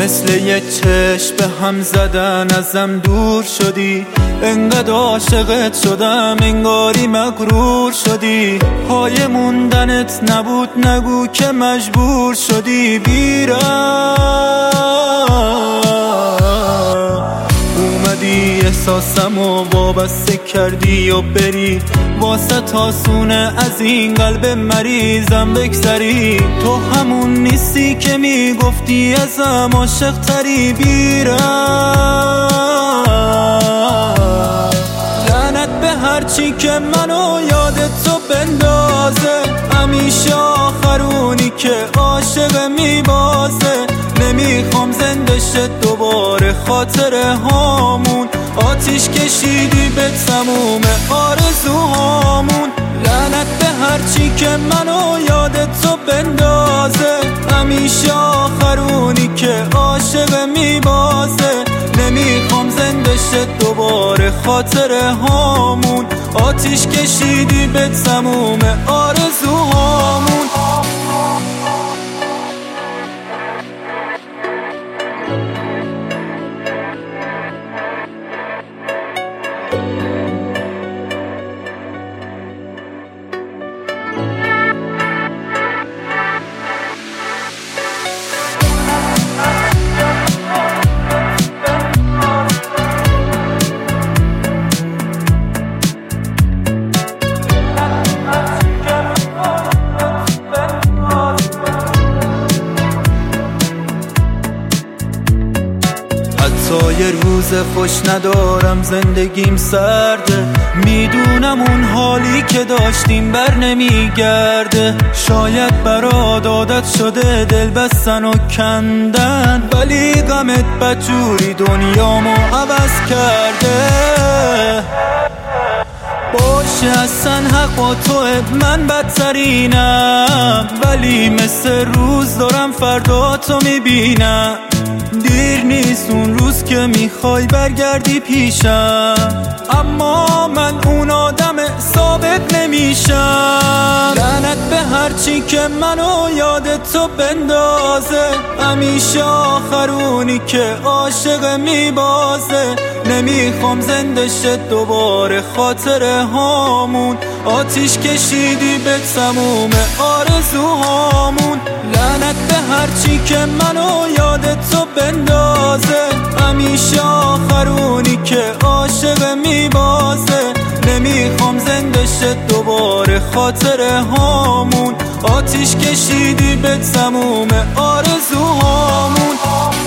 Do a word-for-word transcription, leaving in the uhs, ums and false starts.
مثل یه چشم به هم زدن ازم دور شدی، انقدر عاشقت شدم انگاری مغرور شدی. پای موندنت نبود نگو که مجبور شدی بیرم. اومدی احساسمو وابسته کردی و بری، واسه تاسونه از این قلب مریضم بگذری. تو همون نیستی که میگفتی ازم عاشق تری بیرم. لعنت به هرچی که منو یادت تو بندازه، همیشه آخرونی که عاشق میبازه. نمیخوام زنده شد دوباره خاطره هامون، آتیش کشیدی به تموم آرزوهامون. لعنت به هرچی که منو یادت تو بندازه، همیشه آخرونی که عاشق میبازه. نمیخوام زنده شد دوباره خاطره هامون، آتیش کشیدی به تموم آرزوهامون. حتی یه روز خوش ندارم، زندگیم سرده. میدونم اون حالی که داشتیم بر نمیگرده. شاید برات عادت شده دل بستن و کندن، ولی غمت بدجوری دنیامو عوض کرده. باشه اصلا حق با توه، من بدترینم، ولی مثل روز دارم فردا تو میبینم. دیر نیست اون روز که میخوای برگردی پیشم، اما من اون آدم ثابت نمیشم. لعنت به هرچی که منو یادت تو بندازه، همیشه آخرونی که عاشق میبازه. نمیخوام زنده شد دوباره خاطره هامون، آتیش کشیدی به تموم آرزوهامون. لعنت به هرچی که منو یادت تو بندازه، همیشه آخرونی که عاشق میبازه. نمیخوام زنده شد دوباره خاطره هامون، آتیش کشیدی به تموم آرزوهامون.